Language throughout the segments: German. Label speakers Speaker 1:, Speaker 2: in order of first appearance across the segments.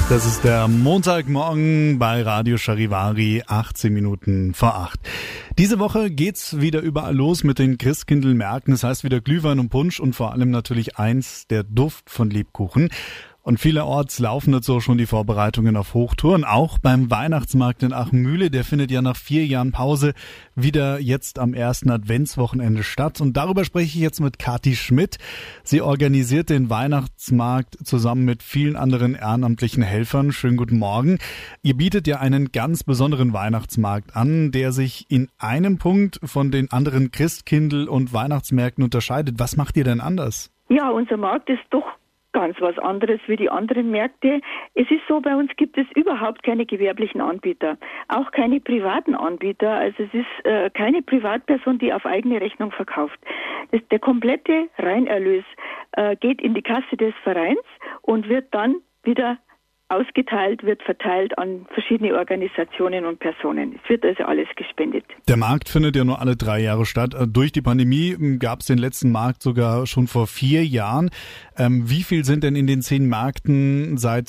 Speaker 1: Das ist der Montagmorgen bei Radio Charivari, 18 Minuten vor 8. Diese Woche geht's wieder überall los mit den Christkindlmärkten. Das heißt wieder Glühwein und Punsch und vor allem natürlich eins, der Duft von Lebkuchen. Und vielerorts laufen jetzt so schon die Vorbereitungen auf Hochtouren. Auch beim Weihnachtsmarkt in Achenmühle, der findet ja nach 4 Jahren Pause wieder jetzt am ersten Adventswochenende statt. Und darüber spreche ich jetzt mit Kathi Schmidt. Sie organisiert den Weihnachtsmarkt zusammen mit vielen anderen ehrenamtlichen Helfern. Schönen guten Morgen. Ihr bietet ja einen ganz besonderen Weihnachtsmarkt an, der sich in einem Punkt von den anderen Christkindl- und Weihnachtsmärkten unterscheidet. Was macht ihr denn anders?
Speaker 2: Ja, unser Markt ist doch ganz was anderes wie die anderen Märkte. Es ist so, bei uns gibt es überhaupt keine gewerblichen Anbieter, auch keine privaten Anbieter. Also es ist keine Privatperson, die auf eigene Rechnung verkauft. Der komplette Reinerlös geht in die Kasse des Vereins und wird dann wieder ausgeteilt, wird verteilt an verschiedene Organisationen und Personen. Es wird also alles gespendet.
Speaker 1: Der Markt findet ja nur alle 3 Jahre statt. Durch die Pandemie gab es den letzten Markt sogar schon vor 4 Jahren. Wie viel sind denn in den 10 Märkten seit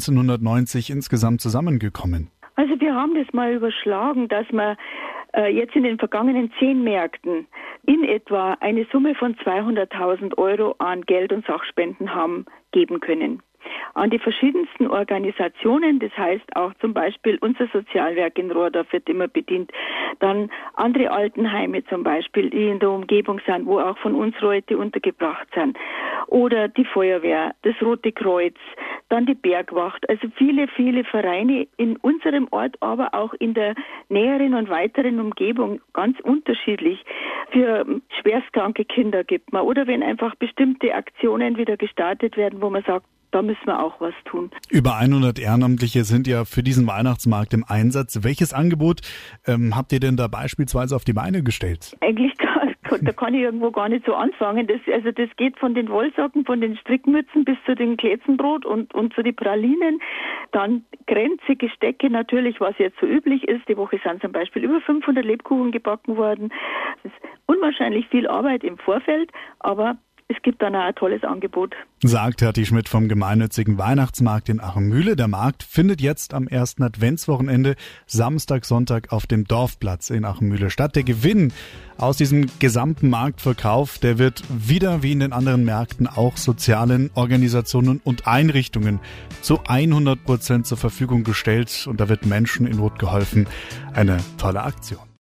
Speaker 1: 1990 insgesamt zusammengekommen?
Speaker 2: Also wir haben das mal überschlagen, dass wir jetzt in den vergangenen 10 Märkten in etwa eine Summe von 200.000 Euro an Geld- und Sachspenden haben geben können. An die verschiedensten Organisationen, das heißt auch zum Beispiel unser Sozialwerk in Rohrdorf wird immer bedient, dann andere Altenheime zum Beispiel, die in der Umgebung sind, wo auch von uns Leute untergebracht sind, oder die Feuerwehr, das Rote Kreuz, dann die Bergwacht, also viele, viele Vereine in unserem Ort, aber auch in der näheren und weiteren Umgebung, ganz unterschiedlich. Für schwerstkranke Kinder gibt man, oder wenn einfach bestimmte Aktionen wieder gestartet werden, wo man sagt, da müssen wir auch was tun. Über
Speaker 1: 100 Ehrenamtliche sind ja für diesen Weihnachtsmarkt im Einsatz. Welches Angebot habt ihr denn da beispielsweise auf die Beine gestellt?
Speaker 2: Eigentlich da kann ich irgendwo gar nicht so anfangen. Das geht von den Wollsocken, von den Strickmützen bis zu den Kletzenbrot und zu den Pralinen. Dann Grenze, Gestecke natürlich, was jetzt so üblich ist. Die Woche sind zum Beispiel über 500 Lebkuchen gebacken worden. Es ist unwahrscheinlich viel Arbeit im Vorfeld, aber es gibt dann auch ein tolles Angebot.
Speaker 1: Sagt Kathi Schmidt vom gemeinnützigen Weihnachtsmarkt in Achenmühle. Der Markt findet jetzt am ersten Adventswochenende Samstag, Sonntag auf dem Dorfplatz in Achenmühle statt. Der Gewinn aus diesem gesamten Marktverkauf, der wird wieder wie in den anderen Märkten auch sozialen Organisationen und Einrichtungen zu 100% zur Verfügung gestellt. Und da wird Menschen in Not geholfen. Eine tolle Aktion.